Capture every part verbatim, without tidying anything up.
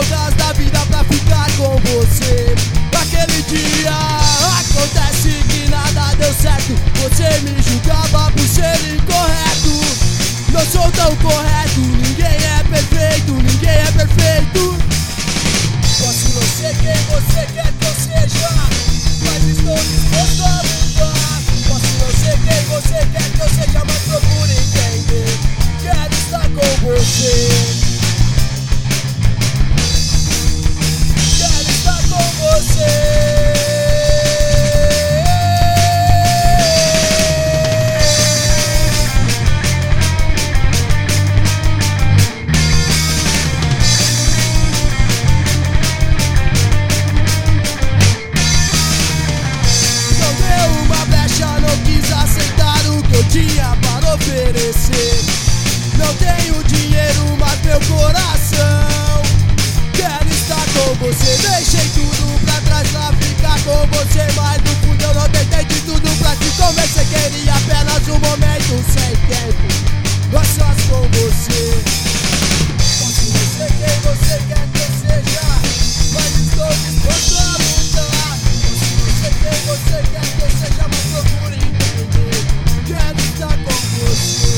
drogas da vida pra ficar com você. Naquele dia acontece que nada deu certo. Você me julgava por ser incorreto. Não sou tão correto, ninguém é perfeito, ninguém é perfeito. Posso não ser quem você quer que eu seja, mas estou disposto a mudar. Posso não ser quem você quer que eu seja, mas procure entender. Quero estar com você. Quero estar com você. Tinha para oferecer. Não tenho dinheiro, mas meu coração quero estar com você. Deixei tudo pra trás pra ficar com você, mas no fundo eu não tentei de tudo pra te convencer. Queria apenas um momento sem tempo, nós sós com você. Posso não ser quem você quer que eu seja, mas estou disposto a mudar. Posso não ser quem você quer que eu seja, mas procure entender. Quero estar com você.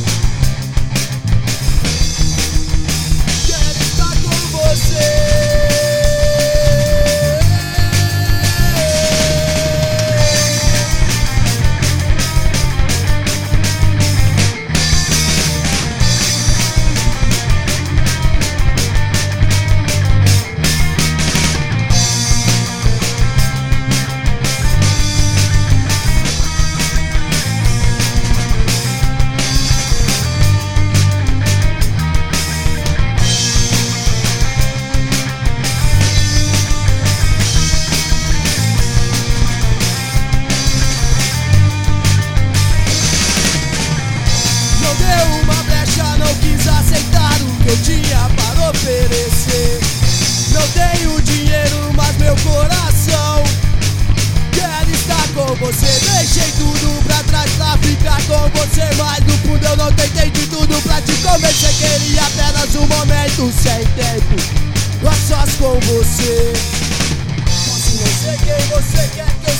Quero estar com você. Eu tinha para oferecer. Não tenho dinheiro, mas meu coração quero estar com você. Deixei tudo pra trás pra ficar com você, mas no fundo eu não tentei de tudo pra te convencer. Queria apenas um momento sem tempo, nós sós com você. Posso não ser quem você quer que